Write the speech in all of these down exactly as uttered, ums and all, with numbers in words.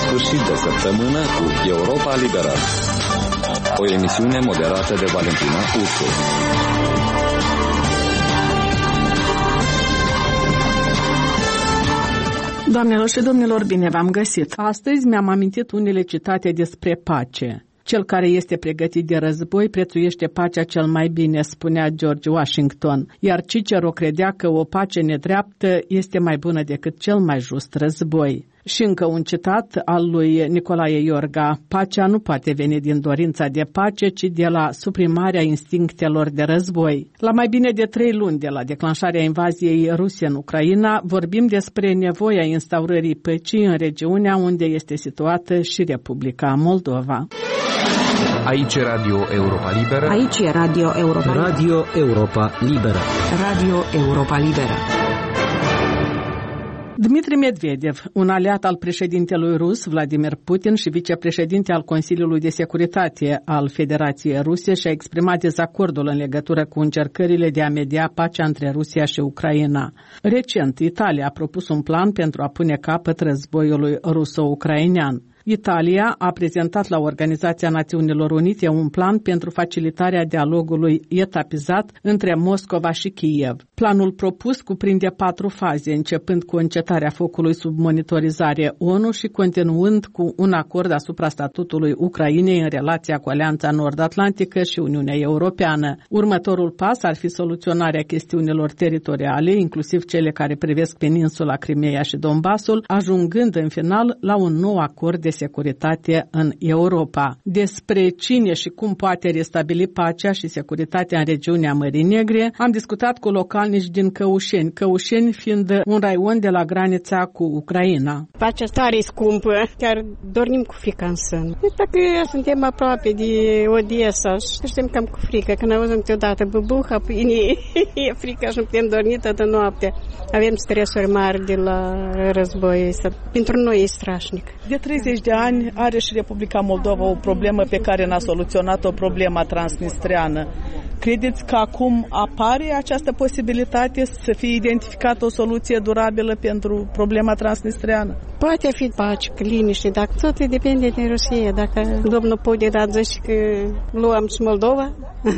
sfârșit de săptămână cu Europa Liberă. O emisiune moderată de Valentina Ursu. Doamnelor și domnilor, bine v-am găsit! Astăzi mi-am amintit unele citate despre pace. Cel care este pregătit de război prețuiește pacea cel mai bine, spunea George Washington, iar Cicero credea că o pace nedreaptă este mai bună decât cel mai just război. Și încă un citat al lui Nicolae Iorga: pacea nu poate veni din dorința de pace, ci de la suprimarea instinctelor de război. La mai bine de trei luni de la declanșarea invaziei ruse în Ucraina, vorbim despre nevoia instaurării păcii în regiunea unde este situată și Republica Moldova. Aici e Radio Europa Liberă. Aici e Radio Europa Liberă. Radio Europa Liberă. Radio Europa Liberă. Dmitri Medvedev, un aliat al președintelui rus Vladimir Putin și vicepreședinte al Consiliului de Securitate al Federației Ruse, și-a exprimat dezacordul în legătură cu încercările de a media pacea între Rusia și Ucraina. Recent, Italia a propus un plan pentru a pune capăt războiului ruso-ucrainean. Italia a prezentat la Organizația Națiunilor Unite un plan pentru facilitarea dialogului etapizat între Moscova și Kiev. Planul propus cuprinde patru faze, începând cu încetarea focului sub monitorizare O N U și continuând cu un acord asupra statutului Ucrainei în relația cu Alianța Nord-Atlantică și Uniunea Europeană. Următorul pas ar fi soluționarea chestiunilor teritoriale, inclusiv cele care privesc peninsula Crimeea și Donbasul, ajungând în final la un nou acord de securitate în Europa. Despre cine și cum poate restabili pacea și securitatea în regiunea Mării Negre am discutat cu localnici din Căușeni, Căușeni fiind un raion de la granița cu Ucraina. Pacea tare scumpă, chiar dormim cu frica în sân. Dacă suntem aproape de Odessa și suntem cam cu frică, când auzim câteodată bubuha, pâine, e frică și nu putem dormi toată noaptea. Avem stresuri mari de la război. Pentru noi e strașnic. De treizeci de ani are și Republica Moldova o problemă pe care n-a soluționat-o, problema transnistreană. Credeți că acum apare această posibilitate să fie identificată o soluție durabilă pentru problema transnistreană? Poate fi pace, liniște, dar totul depinde de Rusia. Dacă domnul Putin zice că luăm și Moldova,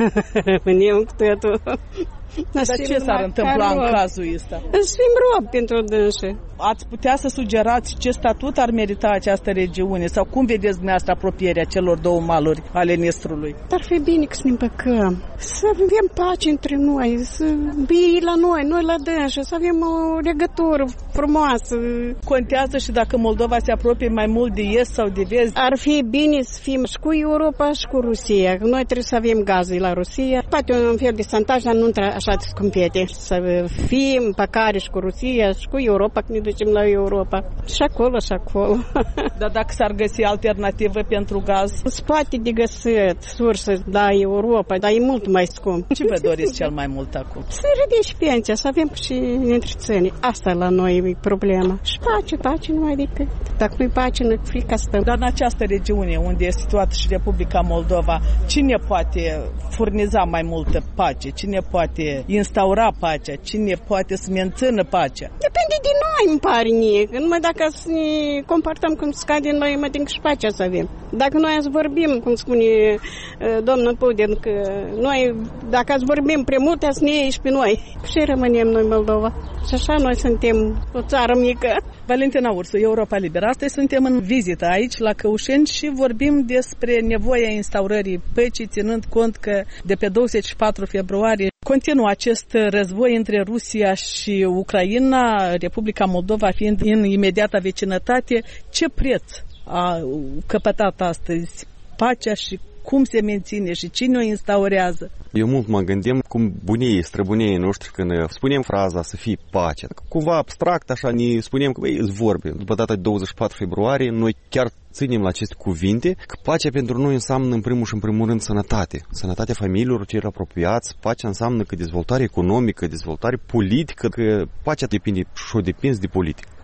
rămânem cu totul. Dar ce s-ar întâmpla în cazul ăsta? Să fim rob pentru dânsă. Ați putea să sugerați ce statut ar merita această regiune? Sau cum vedeți dumneavoastră apropierea celor două maluri ale Nistrului? Ar fi bine că să ne împăcăm, să avem pace între noi, să vii la noi, noi la dânsă, să avem o legătură frumoasă. Contează și dacă Moldova se apropie mai mult de est sau de vest? Ar fi bine să fim și cu Europa și cu Rusia. Noi trebuie să avem gaze la Rusia. Poate un fel de santaj, dar nu așa de scumpete. Să fim păcare și cu Rusia și cu Europa, că ne ducem la Europa. Și acolo, și acolo. Dar dacă s-ar găsi alternativă pentru gaz? Se poate de găsit sursă la Europa, dar e mult mai scump. Ce vă doriți cel mai mult acum? Să ridici pensia, să avem și întreținere. Asta la noi e problema. Și pace, pace numai decât. Dacă nu-i pace, nu-i frică stăm. Dar în această regiune unde este situată și Republica Moldova, cine poate furniza mai multă pace? Cine poate instaura pacea? Cine poate să mențină pacea? Depinde de noi, îmi pare mie. Numai dacă să ne comportăm cum scade noi, mă tin și pacea să avem. Dacă noi azi vorbim, cum spune uh, domnul Putin, că noi, dacă azi vorbim prea mult, azi ne ieși pe noi. Și rămânem noi Moldova. Și așa noi suntem o țară mică. Valentina Ursu, Europa Liberă. Astăzi suntem în vizită aici, la Căușeni, și vorbim despre nevoia instaurării păcii, ținând cont că de pe douăzeci și patru februarie continuă acest război între Rusia și Ucraina, Republica Moldova fiind în imediata vecinătate. Ce preț a căpătat astăzi pacea și cum se menține și cine o instaurează? Eu mult mă gândim cum bunii, străbunii noștri, când spunem fraza să fie pace, cumva abstract așa ne spunem că băi, îți vorbe. După data de douăzeci și patru februarie, noi chiar ținem la aceste cuvinte, că pacea pentru noi înseamnă în primul și în primul rând sănătate. Sănătatea familiilor celor apropiați, pacea înseamnă că dezvoltare economică, dezvoltare politică, că pacea depinde și o depinzi de politică.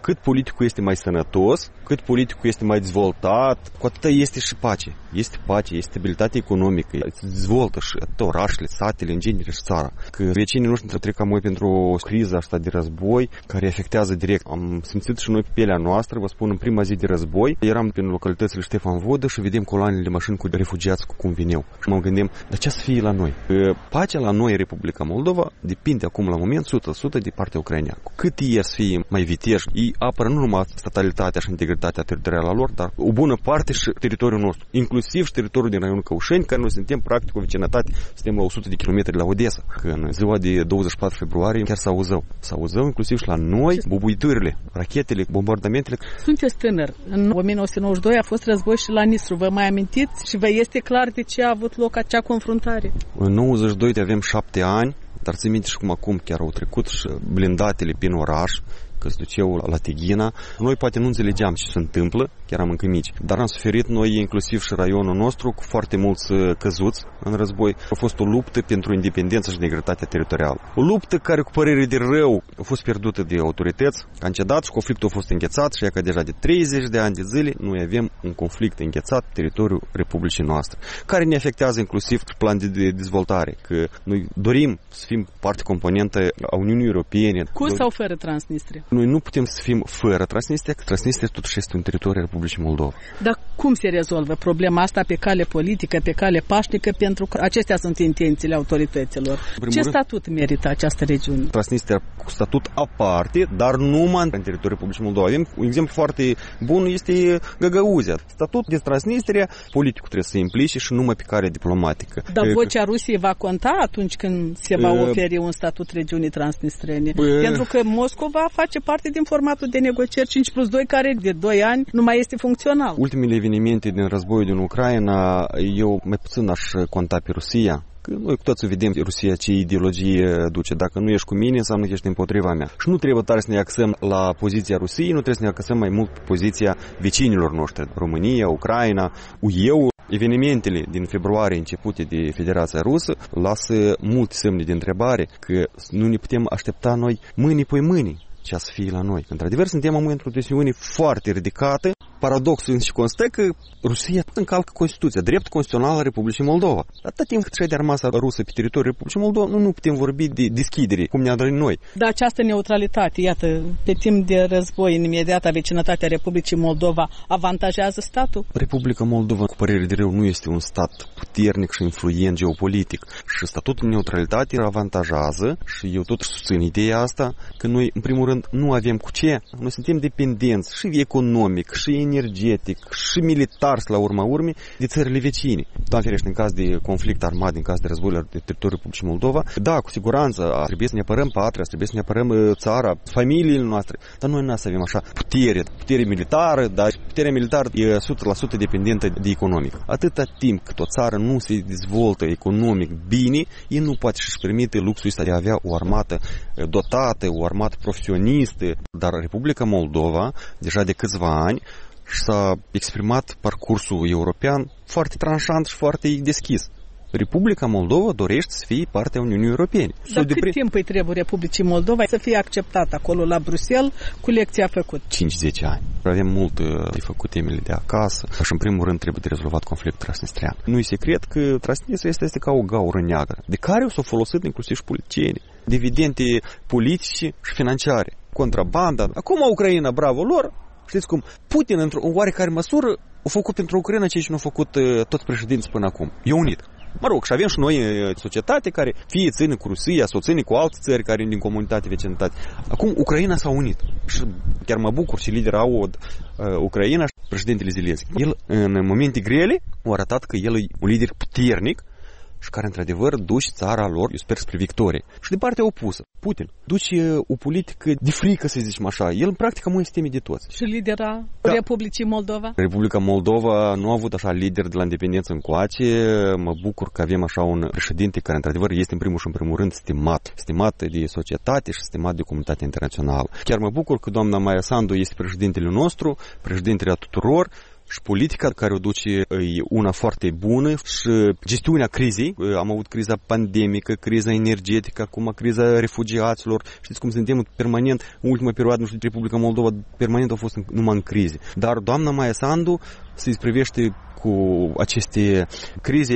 cât politicul este mai sănătos, cât politicul este mai dezvoltat, cu atât este și pace. Este pace, este stabilitate economică, se dezvoltă și atât orașele, satele, în genere și țara. Că vecinii noștri trec amoi pentru o criză asta de război care afectează direct. Am simțit și noi pe pielea noastră, vă spun, în prima zi de război, eram prin localitățile Ștefan Vodă și vedem coloanele de mașini cu refugiați cu cum vineau. Și mă gândim, dar ce să fie la noi? Că pacea la noi, Republica Moldova, depinde acum la moment o sută la sută de partea ucraineană. Cât ei să fie mai viteji, ei apără nu numai statalitatea și integritatea teritorială a lor, dar o bună parte și teritoriul nostru, inclusiv și teritoriul din raionul Căușeni, care noi suntem practic o vecinătate, suntem la o sută de kilometri la Odessa. Că în ziua de douăzeci și patru februarie chiar s-auzău. S-auzău inclusiv și la noi bubuiturile, rachetele, bombardamentele. Sunteți tânăr. În o mie nouă sute nouăzeci și doi a fost război și la Nistru. Vă mai amintiți? Și vă este clar de ce a avut loc acea confruntare? În nouăzeci și doi avem șapte ani, dar țin minte și cum acum chiar au trecut și blindatele prin oraș, că se duceau la Tighina. Noi poate nu înțelegeam ce se întâmplă, chiar am încă mici, dar am suferit noi, inclusiv și raionul nostru, cu foarte mulți căzuți în război. A fost o luptă pentru independență și integritatea teritorială. O luptă care, cu părere de rău, a fost pierdută de autorități, a încetat și conflictul a fost înghețat și e că deja de treizeci de ani de zile noi avem un conflict înghețat pe teritoriul Republicii noastre, care ne afectează inclusiv plan de dezvoltare, că noi dorim să fim parte componentă a Uniunii Europene. Cu sau fără Transnistria? Noi nu putem să fim fără Transnistria, că Transnistria totuși este un teritoriu al Republicii Moldova. Dar cum se rezolvă problema asta pe cale politică, pe cale pașnică, pentru că acestea sunt intențiile autorităților? Ce statut merită această regiune? Transnistria cu statut aparte, dar numai în teritoriul Republicii Moldova. Avem un exemplu foarte bun, este Găgăuzia. Statut de Transnistria, politicul trebuie să se implice și numai pe cale diplomatică. Dar vocea Rusiei va conta atunci când se va oferi un statut regiunii transnistrene? Pentru că Moscova face parte din formatul de negocieri cinci plus doi, care de doi ani nu mai este funcțional. Ultimele evenimente din războiul din Ucraina, eu mai puțin aș conta pe Rusia. Că noi cu toții vedem Rusia ce ideologie duce. Dacă nu ești cu mine, înseamnă că ești împotriva mea. Și nu trebuie tare să ne axăm la poziția Rusiei, nu trebuie să ne axăm mai mult pe poziția vecinilor noștri. România, Ucraina, U E U. Evenimentele din februarie începute de Federația Rusă lasă multe semne de întrebare, că nu ne putem aștepta noi mâini pe mâini ce să fie la noi. Într-adevăr, suntem în momentul de presiune foarte ridicată. Paradoxul și constă că Rusia încalcă Constituția, drept constituțional al Republicii Moldova. Atât timp cât de armata rusă pe teritoriul Republicii Moldova, nu, nu putem vorbi de deschidere, cum ne-a dorit noi. Dar această neutralitate, iată, pe timp de război, în imediata vecinătatea Republicii Moldova, avantajează statul? Republica Moldova, cu părere de rău, nu este un stat puternic și influent geopolitic. Și statutul de neutralitate avantajează, și eu tot susțin ideea asta, că noi, în primul rând, nu avem cu ce. Noi suntem dependenți și economic, și energetic, și militar, la urma urmei, de țările vecine. Doamne ferește, în caz de conflict armat, în caz de război la teritoriul Republicii Moldova, da, cu siguranță, trebuie să ne apărăm patria, trebuie să ne apărăm țara, familiile noastre, dar noi nu să avem așa putere, putere militară, dar puterea militară e o sută la sută dependentă de economic. Atâta timp cât o țară nu se dezvoltă economic bine, ei nu poate să-și permite luxul ăsta de a avea o armată dotată, o armată profesionistă, dar Republica Moldova, deja de câțiva ani, s-a exprimat parcursul european foarte tranșant și foarte deschis. Republica Moldova dorește să fie partea Uniunii Europene. Dar cât pre... timp îi trebuie Republicii Moldova să fie acceptat acolo la Bruxelles cu lecția făcut? cinci zece ani. Avem mult de făcut temele de acasă și în primul rând trebuie de rezolvat conflictul transnistrian. Nu e secret că Transnistria este, este ca o gaură neagră, de care s-au folosit inclusiv și politicieni, dividende politice și financiare, contrabanda. Acum Ucraina, bravo lor, știți cum, Putin într-o oarecare măsură a făcut pentru Ucraina ceea ce nu a făcut uh, toți președinții până acum. E unit. Mă rog, și avem și noi societate care fie ține cu Rusia sau ține cu alte țări care din comunitate, vecinătate. Acum Ucraina s-a unit. Și chiar mă bucur și lidera AUD uh, Ucraina și președintele Zelenski. El în momente grele a arătat că el e un lider puternic și care într-adevăr duce țara lor, eu sper, spre victorie. Și de partea opusă, Putin duce o politică de frică, să zicem așa. El în practică mă este de toți. Și lidera da. Republicii Moldova? Republica Moldova nu a avut așa lider de la independență încoace. Mă bucur că avem așa un președinte care într-adevăr este în primul și în primul rând stimat. Stimat de societate și stimat de comunitatea internațională. Chiar mă bucur că doamna Maia Sandu este președintele nostru, președintele a tuturor. și politica care o duce e una foarte bună și gestiunea crizei. Am avut criza pandemică, criza energetică, acum criza refugiaților. Știți cum suntem permanent, în ultima perioadă, nu știu, Republica Moldova permanent a fost numai în crize. Dar doamna Maia Sandu se privește cu aceste crize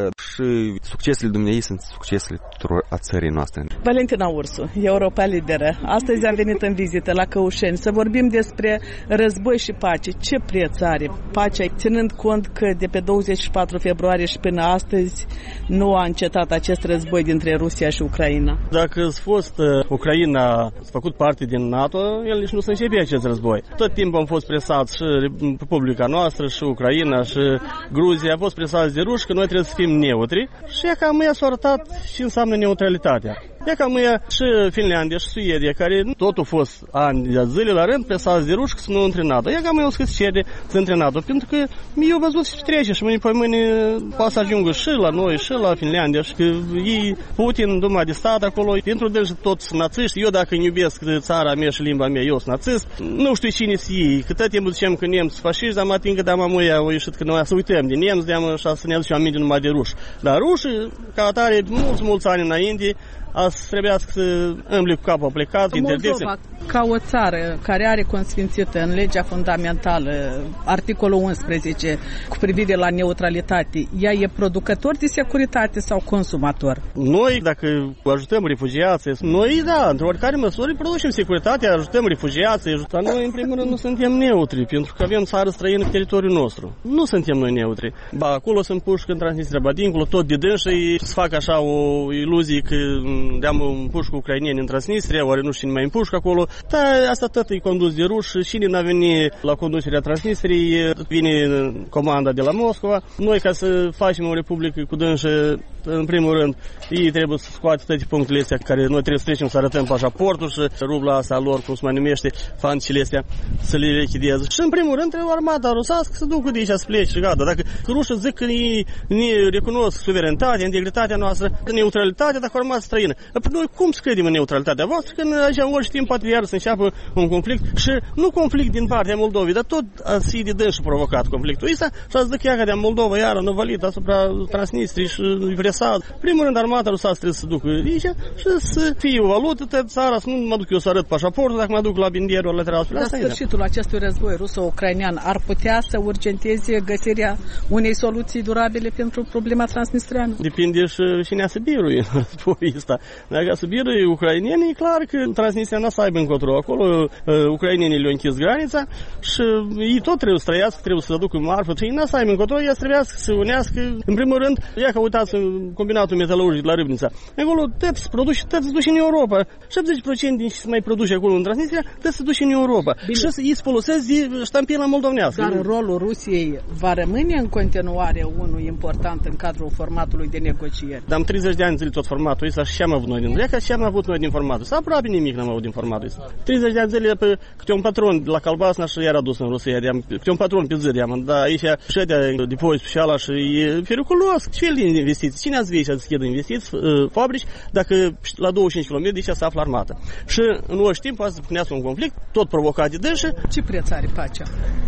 și succesele dumneavoastră sunt succesele tuturor a țării noastre. Valentina Ursu, Europa Liberă. Astăzi am venit în vizită la Căușeni să vorbim despre război și pace. Ce preț are pacea, ținând cont că de pe douăzeci și patru februarie și până astăzi nu a încetat acest război dintre Rusia și Ucraina? Dacă a fost Ucraina a făcut parte din NATO, el nici nu se începe acest război. Tot timpul am fost presați și Republica noastră și Ucraina și Gruzia a fost presați de ruși că noi trebuie să fim neutri și e cam ea s-a arătat și înseamnă neutralitatea. E cam ea și Finlandia și Suedia, care tot au fost ani de zile la rând presați de ruși că să nu intre în NATO. E cam ea o să cere să intre în NATO, pentru că eu văzut și trece și mâine pe mâine poate să ajungă și la noi, și la Finlandia, și că ei, Putin, Duma de stat acolo, pentru deci toți națiști. Eu dacă îmi iubesc țara mea și limba mea, eu sunt națist. Nu știu cine-s ei, că tot timpul zicem că nemți fașiști, dar mă ating că de amamuia au ieșit că noi să uităm de nemți, de și să ne aducem aminte numai de ruși. Dar rușii, ca atare, mulți, mulți ani înainte, azi trebuiască să îmbli cu capul plecat. Moldova, ca o țară care are consfințită în legea fundamentală articolul unsprezece cu privire la neutralitate, ea e producător de securitate sau consumator? Noi, dacă ajutăm refugiații, noi, da, într-o oricare măsură producem securitate, ajutăm refugiații, ajutăm. Noi, în primul rând, nu suntem neutri, pentru că avem țară străină pe teritoriul nostru. Nu suntem noi neutri. Ba, acolo sunt puși în Transnistria, ba dincolo, tot de dânsii să fac așa o iluzie că de-am împușcă ucraineni în Transnistria, oare nu știu cine mai împușcă acolo. Dar asta tot e condus de ruși. Cine n-a venit la conducerea Transnistriei, vine comanda de la Moscova. Noi, ca să facem o republică cu dânsă, în primul rând, ei trebuie să scoate toate punctele astea care noi trebuie să trecem, să arătăm pașaportul și rubla asta lor, cum se mai numește, fancile astea, să le lichideze. Și în primul rând trebuie armata rusească să ducă de aici, să plece și gata. Dacă rușii zic că ei ne recunosc suverenitatea, integritatea noastră, neutralitatea, dacă armata străină. Noi cum să credem în neutralitatea voastră când așa orice timp poate iar să înceapă un conflict și nu conflict din partea Moldovei, dar tot azi de dâns și provocat conflictul ăsta și ați zic ea că de Moldova iară năvalit asupra Transnistriei și presat. Primul rând armata rusească trebuie să ducă aici și să fie o valută de țara, să nu mă duc eu să arăt pașaportul, dacă mă duc la bindierul lateral. La sfârșitul acestui război ruso-ucrainean ar putea să urgenteze găsirea unei soluții durabile pentru problema transnistriană? Depinde și cine să biruie în războiul ăsta. Dacă să biruie ucrainenii, e clar că Transnistria n-a să aibă încotro. Acolo ucrainenii le-au închis granița și ei tot trebuie să trăiască, trebuie să aducă marfă și ei n-a să aibă încotro, ea trebuie să se unească. În primul rând, ia că uitați în combinatul metalurgic de la Râbnița. Acolo tot se produce, tot se duce în Europa. șaptezeci la sută din ce se mai produce acolo în Transnistria, tot se duce în Europa. Bine. Și ei se folosesc de ștampila moldovnească. Dar rolul Rusiei va rămâne în continuare unul important în cadrul formatului de negocieri. Dar am treizeci de ani zile tot formatul ăsta și ce am avut noi din Ia ce am avut noi din formatul ăsta. Aproape nimic n-am avut din formatul ăsta. treizeci de ani zile pe câte un patron la Calbasna și iar adus în Rusia. Câte un patron pe zi de-am. Dar aici și de depozit special și e periculos. Ce fel de investiții? Cine ați vei să deschidă investiții, fabrici, dacă la douăzeci și cinci kilometri de aici se află armată. Și în orice timp poate să punească un conflict, tot provocat de dânsă. Ce preț are pacea?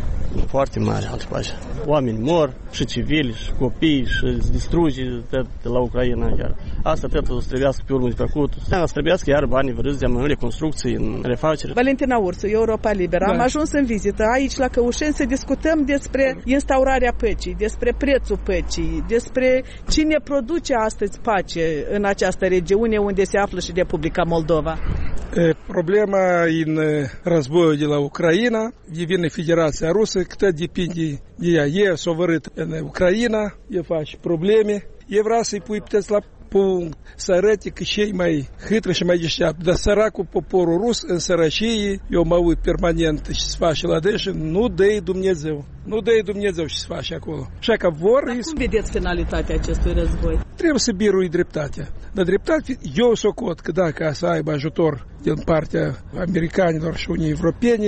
Foarte mare altă pace. Oameni mor, și civili, și copii, și se distruge de la Ucraina chiar. Asta tot o să trebuiască pe urmă de făcut. Asta trebuiască iar banii vărâți în reconstrucții, în refacere. Valentina Ursu, Europa Liberă. Da. Am ajuns în vizită aici la Căușeni să discutăm despre instaurarea păcii, despre prețul păcii, despre cine produce astăzi pace în această regiune unde se află și Republica Moldova. Problema în războiul de la Ucraina devine Federația Rusă, cât depinde de ea. E s-a vărât în Ucraina, e face probleme, e vrea să-i pui puteți la punct să arăte că cei mai hâtră și mai deșteaptă. Dar săracul poporul rus în sărăcie, eu mă uit permanent și se face la deșe, nu dă-i Dumnezeu. Nu dă-i Dumnezeu și se face acolo. Așa că vor... Dar cum vedeți finalitatea acestui război? Trebuie să birui dreptatea. Dar dreptate, eu socot că dacă să aibă ajutor din partea americanilor și unii europeni,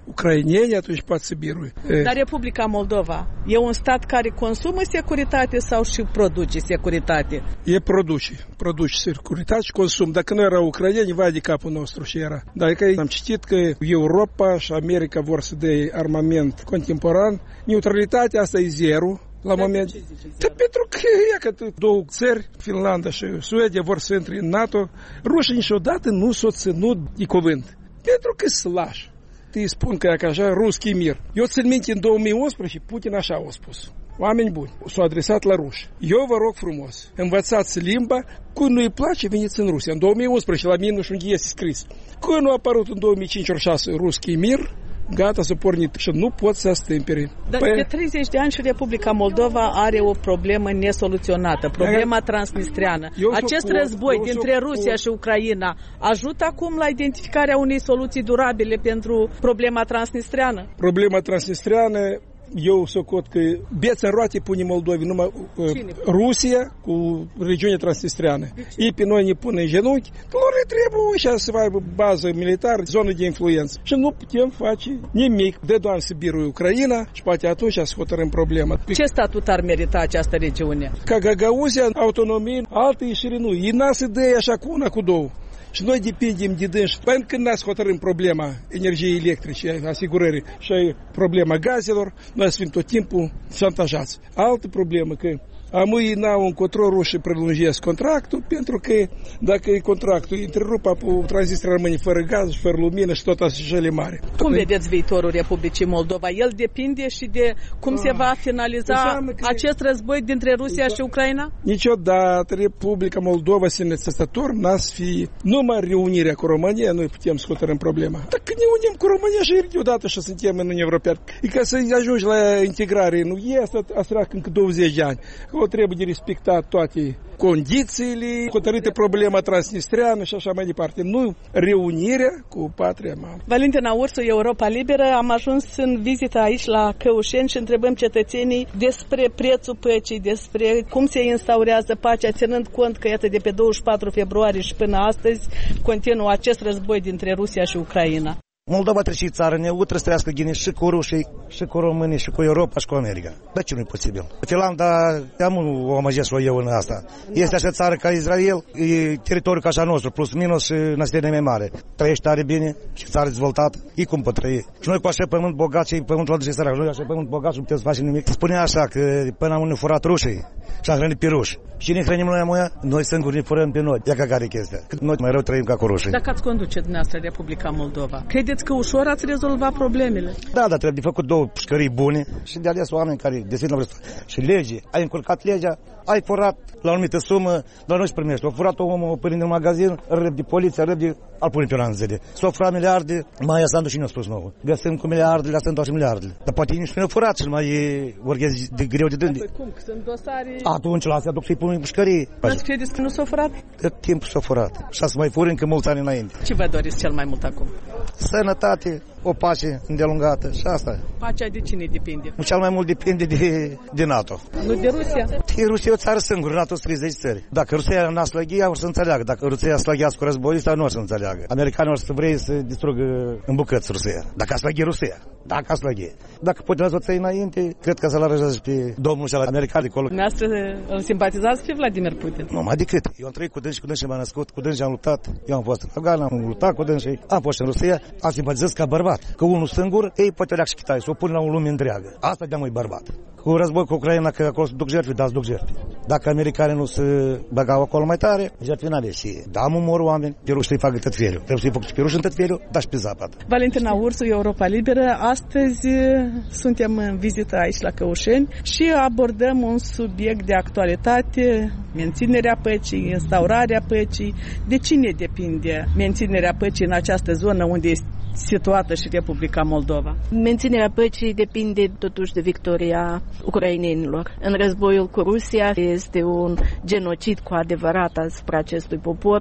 ucraineni, atunci poate să birui. Dar Republica Moldova e un stat care consumă securitate sau și produce securitate? E produce, produce securitate și consum. Dacă nu erau ucraineni, vai de capul nostru și era. Dar că am citit că Europa și America vor să dea armament contemporan, neutralitatea asta e zero. La Dar moment. Da, pentru că e că două țări, Finlanda și Suedia, vor să intre în NATO. Rușii niciodată nu s-au ținut de cuvânt. Pentru că slași. Îi spun că e așa, ruschi mir. Eu țin minte în două mii unsprezece, Putin așa a spus. Oameni buni, s-au adresat la ruși. Eu vă rog frumos, învățați limba, când nu-i place, veniți în Rusia. În două mii unsprezece, la mine nu știu unde este scris. Când nu a apărut în două mii cinci ori șase ruschi mir, gata, să pornit și nu pot să stâmpere. Dar păi... de treizeci de ani și Republica Moldova are o problemă nesoluționată, problema transnistreană. Eu Acest suport, război dintre suport. Rusia și Ucraina ajută acum la identificarea unei soluții durabile pentru problema transnistreană? Problema transnistreană, eu socot că beța în roate pune Moldovii numai uh, Rusia cu regiunea transnistreană. Ei pe noi ne pune în genunchi, lor le trebuie așa să aibă bază militară, zonă de influență. Și nu putem face nimic. De doar să birui Ucraina și poate atunci să hotărâm problema. Ce statut ar merita această regiune? Ca Gagauzia, autonomie, altă ieșire nu. Ei n-a să dea așa cu una, cu două. Și noi depindem de dânși. Până când n-ați hotărâm problema energiei electrice, asigurării și problema gazelor, noi să fim tot timpul șantajați. Altă problemă că amâi n-au încotro rușii prelungesc contractul, pentru că dacă e contractul întrerup, apoi Transnistria rămâne fără gaz și fără lumină și tot așa mare. Cum vedeți viitorul Republicii Moldova? El depinde și de cum ah, se va finaliza acest război dintre Rusia și Ucraina? Niciodată Republica Moldova se necesitator n-a să fie numai reunirea cu România, noi putem să hotărâm problema. Dacă ne unim cu România și deodată și suntem în Uniunea Europeană, e ca să ajungi la integrare, nu e asta, asta încă douăzeci de ani. O trebuie de respectat toate condițiile, hotărâte problema transnistreană și așa mai departe. Nu reunirea cu patria mamă. Valentina Ursu, Europa Liberă, am ajuns în vizită aici la Căușeni și întrebăm cetățenii despre prețul păcii, despre cum se instaurează pacea, ținând cont că iată de pe douăzeci și patru februarie și până astăzi continuă acest război dintre Rusia și Ucraina. Moldova trebuie și țară neutră să trăiască gine și cu rușii, și cu românii, și cu Europa, și cu America. De ce nu e posibil? Finlanda, am o amăgesc-o eu în asta. Este așa țară ca Israel, e teritoriul ca așa nostru, plus minus și năstenie mai mare. Trăiește tare bine și țară dezvoltată, e cum pot trăi. Și noi cu așa pământ bogat și pământul ăla de sărac, noi așa pământ bogat și nu putem să facem nimic. Spune așa că până am furat rușii și am hrănit pe ruși. Și ne hrănim noi amuia, noi singuri ne furăm pe noi. Ia ca care chestia. Cât noi mai rău trăim ca cu rușii. Dacă ați conduce dumneavoastră Republica Moldova, credeți că ușor ați rezolvat problemele? Da, dar trebuie de făcut două pușcării bune și de ales oameni care deschid la vârstă. Și lege, ai încurcat legea, ai furat la o anumită sumă, dar nu-și primești. A furat omul, o părinte în magazin, răb de poliție, răb de al pune pe o zile. S-au furat miliarde, mai Sandu și ne-a spus nouă. Găsim cu miliardele, la sunt și miliardele. Dar poate nici nu ne-au furat și mai e orghezi de greu de dândi. Păi cum, că sunt dosare... Atunci la astea duc să-i pun în pușcării. Dar credeți că nu s-au furat? Cât timp s-au furat. Și să mai furi încă mulți ani înainte. Ce vă doriți cel mai mult acum? Sănătate, o pace îndelungată și asta. Pacea de cine depinde? Cel mai mult depinde de, de NATO. Nu de Rusia? E Rusia o țară singură, NATO sunt treizeci țări. Dacă Rusia n-a slăghia, o să înțeleagă. Dacă Rusia a slăgheați cu războiul ăsta, nu o să înțeleagă. Americanii o să vrei să distrugă în bucăți Rusia. Dacă a slăghi Rusia. Dacă a slăghi. Dacă puteți o țări înainte, cred că să-l arăjează pe domnul și la americani acolo. Dumneavoastră îl simpatizați pe Vladimir Putin? Nu, mai decât. Eu am trăit cu dânsi, cu dânsi m-am născut, cu dânsi am luptat. Eu am fost în Afgan, am luptat cu dânsi, am fost în Rusia, am simpatizat ca bărbat. Că unul singur, ei poate leac și Kitai, să o pun la o lume întreagă. Asta de-am e bărbat. Cu război cu Ucraina, că acolo se duc jertfi, da, se duc jertfi. Dacă americanii nu se băgau acolo mai tare, jertfi n-avea și da, am umor oameni, pe ruși să-i facă tătferiu. Trebuie să-i facă pe ruși în tătferiu, dar și pe zapad. Valentina Ursu, Europa Liberă, astăzi suntem în vizită aici la Căușeni și abordăm un subiect de actualitate, menținerea păcii, instaurarea păcii. De cine depinde menținerea păcii în această zonă unde este situată și Republica Moldova? Menținerea păcii depinde totuși de victoria ucrainenilor. În războiul cu Rusia este un genocid cu adevărat asupra acestui popor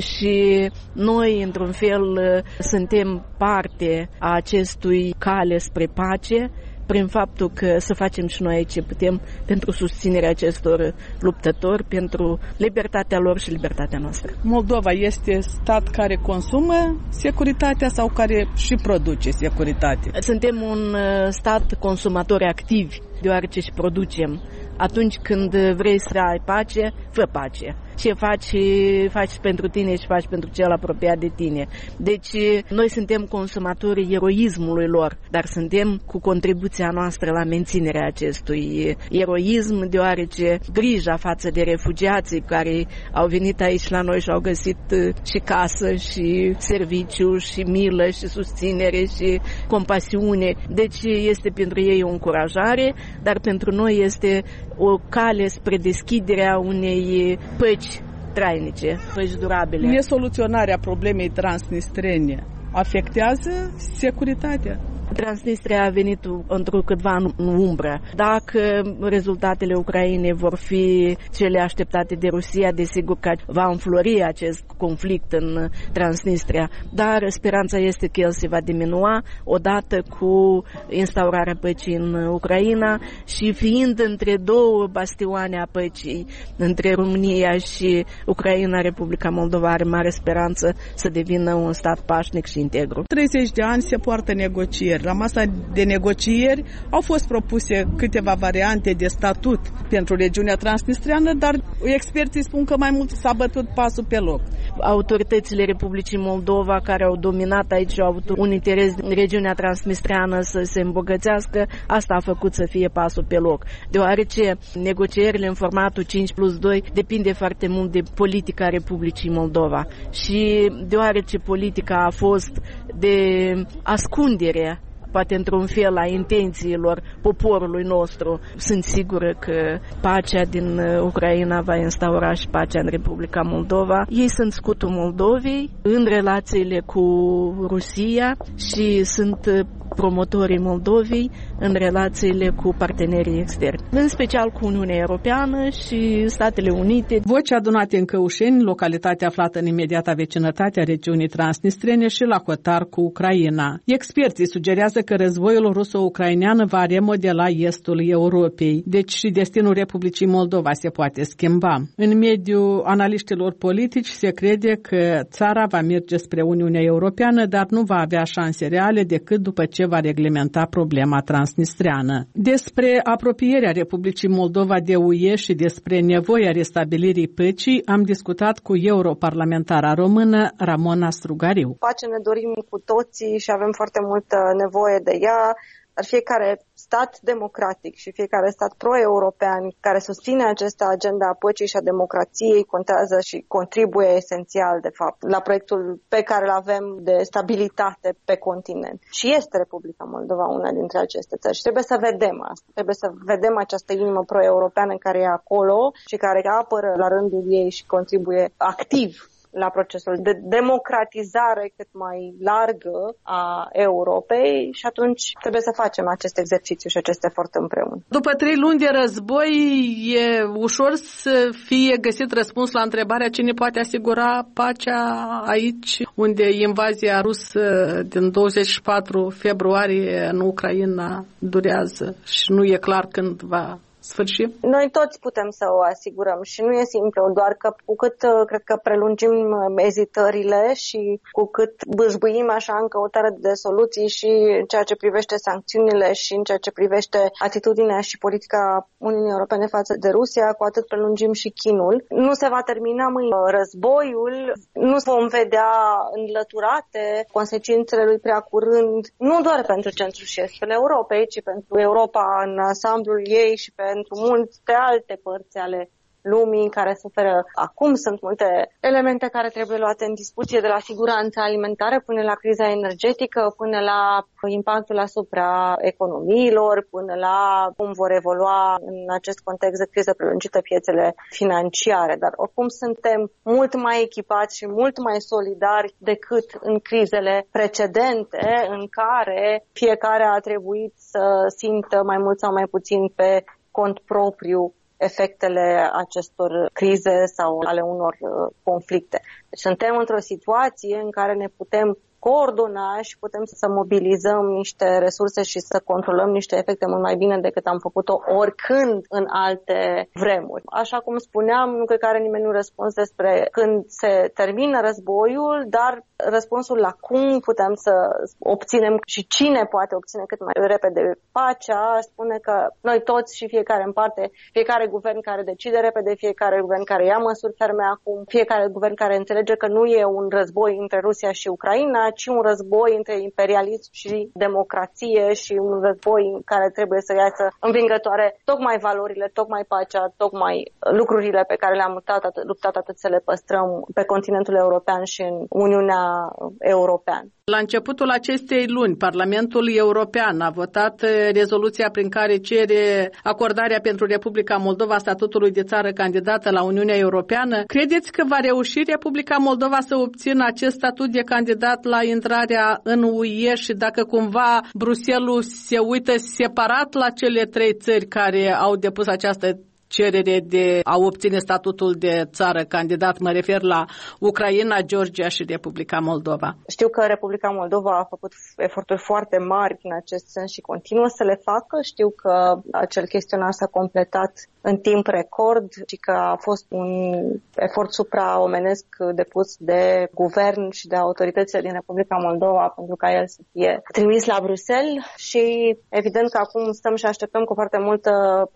și noi, într-un fel, suntem parte a acestui cale spre pace, prin faptul că să facem și noi ce putem pentru susținerea acestor luptători, pentru libertatea lor și libertatea noastră. Moldova este stat care consumă securitatea sau care și produce securitate? Suntem un stat consumator activ, deoarece și producem. Atunci când vrei să ai pace, fă pace. Ce faci, faci pentru tine și faci pentru cel apropiat de tine. Deci noi suntem consumatorii eroismului lor, dar suntem cu contribuția noastră la menținerea acestui eroism, deoarece grija față de refugiații care au venit aici la noi și au găsit și casă, și serviciu, și milă, și susținere, și compasiune. Deci este pentru ei o încurajare, dar pentru noi este o cale spre deschiderea unei păci trainice, păci durabile. Nesoluționarea problemei transnistrene afectează securitatea? Transnistria a venit întrucâtva în umbră. Dacă rezultatele Ucrainei vor fi cele așteptate de Rusia, desigur că va înflori acest conflict în Transnistria, dar speranța este că el se va diminua odată cu instaurarea păcii în Ucraina și fiind între două bastioane a păcii, între România și Ucraina, Republica Moldova are mare speranță să devină un stat pașnic și integru. treizeci de ani se poartă negocieri. La masa de negocieri au fost propuse câteva variante de statut pentru regiunea transnistreană, dar experții spun că mai mult s-a bătut pasul pe loc. Autoritățile Republicii Moldova care au dominat aici și au avut un interes în regiunea transnistreană să se îmbogățească, asta a făcut să fie pasul pe loc. Deoarece negocierile în formatul cinci plus doi depinde foarte mult de politica Republicii Moldova și deoarece politica a fost de ascundere, poate într-un fel, a intențiilor poporului nostru, sunt sigură că pacea din Ucraina va instaura și pacea în Republica Moldova. Ei sunt scutul Moldovei în relațiile cu Rusia și sunt promotorii Moldovei în relațiile cu partenerii externi, în special cu Uniunea Europeană și Statele Unite. Voci adunate în Căușeni, localitatea aflată în imediata vecinătate a regiunii transnistrene și la hotar cu Ucraina. Experții sugerează că războiul ruso-ucrainean va remodela estul Europei, deci și destinul Republicii Moldova se poate schimba. În mediul analiștilor politici se crede că țara va merge spre Uniunea Europeană, dar nu va avea șanse reale decât după ce va reglementa problema transnistreană. Despre apropierea Republicii Moldova de U E și despre nevoia restabilirii păcii am discutat cu europarlamentara română Ramona Strugariu. Pace ne dorim cu toții și avem foarte multă nevoie de ea, dar fiecare stat democratic și fiecare stat pro-european care susține această agenda a păcii și a democrației contează și contribuie esențial, de fapt, la proiectul pe care îl avem de stabilitate pe continent. Și este Republica Moldova una dintre aceste țări și trebuie să vedem asta. Trebuie să vedem această inimă pro-europeană care e acolo și care apără la rândul ei și contribuie activ la procesul de democratizare cât mai largă a Europei și atunci trebuie să facem acest exercițiu și acest efort împreună. După trei luni de război, e ușor să fie găsit răspuns la întrebarea cine poate asigura pacea aici, unde invazia rusă din douăzeci și patru februarie în Ucraina durează și nu e clar când va sfârșit? Noi toți putem să o asigurăm și nu e simplu, doar că cu cât cred că prelungim ezitările și cu cât bâșbâim așa în căutare de soluții și în ceea ce privește sancțiunile și în ceea ce privește atitudinea și politica Uniunii Europene față de Rusia, cu atât prelungim și chinul. Nu se va termina mâine războiul, nu vom vedea înlăturate consecințele lui prea curând, nu doar pentru centrul și estul Europei, ci pentru Europa în ansamblul ei și pe pentru multe alte părți ale lumii care suferă. Acum sunt multe elemente care trebuie luate în discuție, de la siguranța alimentară până la criza energetică, până la impactul asupra economiilor, până la cum vor evolua în acest context de criză prelungită piețele financiare. Dar oricum suntem mult mai echipați și mult mai solidari decât în crizele precedente în care fiecare a trebuit să simtă mai mult sau mai puțin pe cont propriu efectele acestor crize sau ale unor conflicte. Deci suntem într-o situație în care ne putem coordona și putem să mobilizăm niște resurse și să controlăm niște efecte mult mai bine decât am făcut-o oricând în alte vremuri. Așa cum spuneam, nu cred că are nimeni un răspuns despre când se termină războiul, dar răspunsul la cum putem să obținem și cine poate obține cât mai repede pacea, spune că noi toți și fiecare în parte, fiecare guvern care decide repede, fiecare guvern care ia măsuri ferme acum, fiecare guvern care înțelege că nu e un război între Rusia și Ucraina, ci un război între imperialism și democrație și un război în care trebuie să iasă învingătoare tocmai valorile, tocmai pacea, tocmai lucrurile pe care le-am luptat, luptat atât să le păstrăm pe continentul european și în Uniunea Europeană. La începutul acestei luni, Parlamentul European a votat rezoluția prin care cere acordarea pentru Republica Moldova statutului de țară candidată la Uniunea Europeană. Credeți că va reuși Republica Moldova să obțină acest statut de candidat la intrarea în U E și dacă cumva Bruxelles se uită separat la cele trei țări care au depus această cerere de a obține statutul de țară candidat, mă refer la Ucraina, Georgia și Republica Moldova? Știu că Republica Moldova a făcut eforturi foarte mari în acest sens și continuă să le facă. Știu că acel chestionar s-a completat în timp record și că a fost un efort supraomenesc depus de guvern și de autoritățile din Republica Moldova pentru ca el să fie trimis la Bruxelles și evident că acum stăm și așteptăm cu foarte multă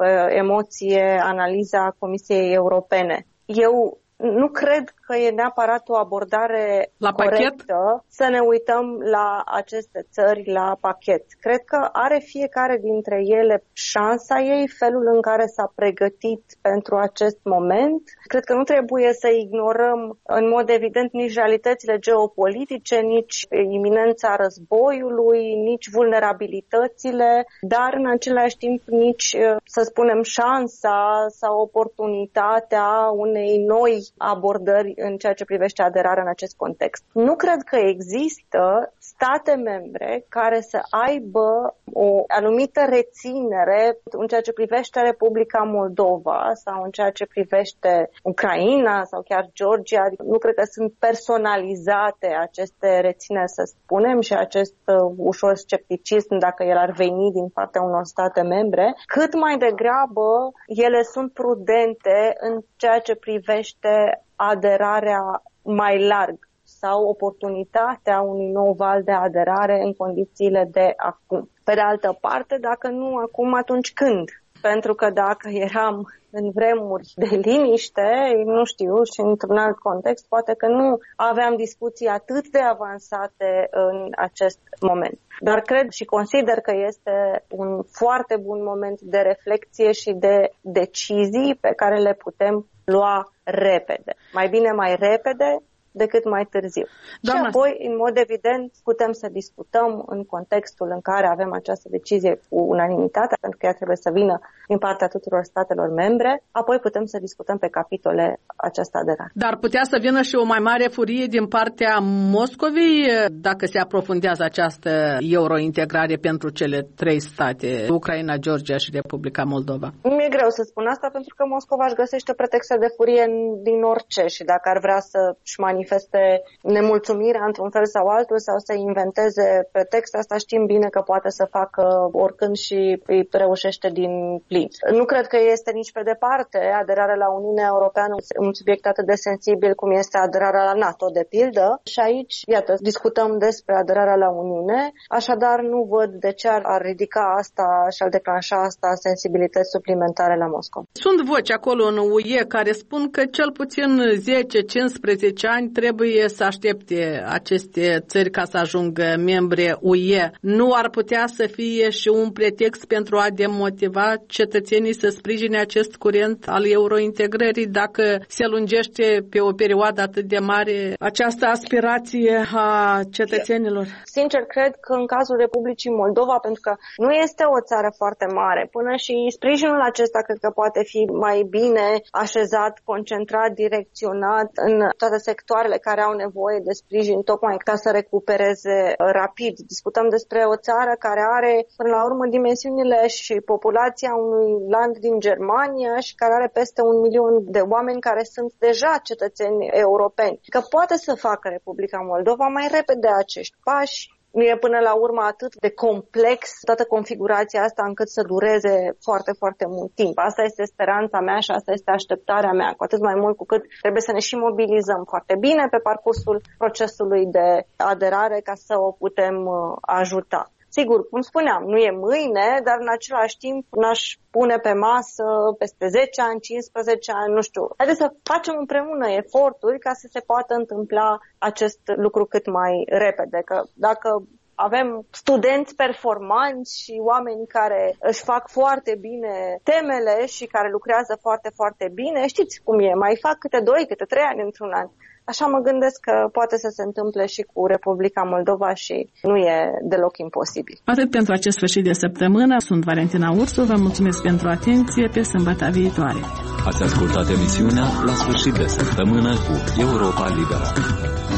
emoție analiza Comisiei Europene. Eu nu cred că e neapărat o abordare la corectă pachet? Să ne uităm la aceste țări la pachet. Cred că are fiecare dintre ele șansa ei, felul în care s-a pregătit pentru acest moment. Cred că nu trebuie să ignorăm în mod evident nici realitățile geopolitice, nici iminența războiului, nici vulnerabilitățile, dar în același timp nici, să spunem, șansa sau oportunitatea unei noi abordări în ceea ce privește aderarea în acest context. Nu cred că există state membre care să aibă o anumită reținere în ceea ce privește Republica Moldova sau în ceea ce privește Ucraina sau chiar Georgia. Nu cred că sunt personalizate aceste rețineri, să spunem, și acest uh, ușor scepticism dacă el ar veni din partea unor state membre. Cât mai degrabă ele sunt prudente în ceea ce privește aderarea mai larg sau oportunitatea unui nou val de aderare în condițiile de acum. Pe de altă parte, dacă nu acum, atunci când? Pentru că dacă eram în vremuri de liniște, nu știu, și într-un alt context, poate că nu aveam discuții atât de avansate în acest moment. Dar cred și consider că este un foarte bun moment de reflexie și de decizii pe care le putem lua repede. Mai bine mai repede decât mai târziu. Doamna... Și apoi, în mod evident, putem să discutăm în contextul în care avem această decizie cu unanimitate, pentru că ea trebuie să vină din partea tuturor statelor membre, apoi putem să discutăm pe capitole această aderare. Dar putea să vină și o mai mare furie din partea Moscovei dacă se aprofundează această eurointegrare pentru cele trei state, Ucraina, Georgia și Republica Moldova? Mi-e greu să spun asta, pentru că Moscova își găsește pretexte de furie din orice și dacă ar vrea să-și manifeste nemulțumirea într-un fel sau altul sau să inventeze pretexte, asta știm bine că poate să facă oricând și îi reușește din plin. Nu cred că este nici pe departe aderarea la Uniunea Europeană un subiect atât de sensibil cum este aderarea la NATO, de pildă. Și aici, iată, discutăm despre aderarea la Uniune, așadar nu văd de ce ar ridica asta și ar declanșa asta sensibilități suplimentare la Moscova. Sunt voci acolo în U E care spun că cel puțin zece cincisprezece ani trebuie să aștepte aceste țări ca să ajungă membre U E. Nu ar putea să fie și un pretext pentru a demotiva cetățenii să sprijine acest curent al eurointegrării dacă se lungește pe o perioadă atât de mare această aspirație a cetățenilor? Sincer, cred că în cazul Republicii Moldova, pentru că nu este o țară foarte mare, până și sprijinul acesta cred că poate fi mai bine așezat, concentrat, direcționat în toate sectoarele care au nevoie de sprijin, tocmai ca să recupereze rapid. Discutăm despre o țară care are, până la urmă, dimensiunile și populația unui unui land din Germania și care are peste un milion de oameni care sunt deja cetățeni europeni. Că poate să facă Republica Moldova mai repede acești pași. Nu e până la urmă atât de complex toată configurația asta încât să dureze foarte, foarte mult timp. Asta este speranța mea și asta este așteptarea mea, cu atât mai mult cu cât trebuie să ne și mobilizăm foarte bine pe parcursul procesului de aderare ca să o putem ajuta. Sigur, cum spuneam, nu e mâine, dar în același timp n-aș pune pe masă peste zece ani, cincisprezece ani, nu știu. Haideți să facem împreună eforturi ca să se poată întâmpla acest lucru cât mai repede. Că dacă avem studenți performanți și oameni care își fac foarte bine temele și care lucrează foarte, foarte bine, știți cum e, mai fac câte doi, câte trei ani într-un an. Așa mă gândesc că poate să se întâmple și cu Republica Moldova și nu e deloc imposibil. Atât pentru acest sfârșit de săptămână. Sunt Valentina Ursu, vă mulțumesc pentru atenție, pe sâmbătă viitoare. Ați ascultat emisiunea La sfârșit de săptămână cu Europa Liberă.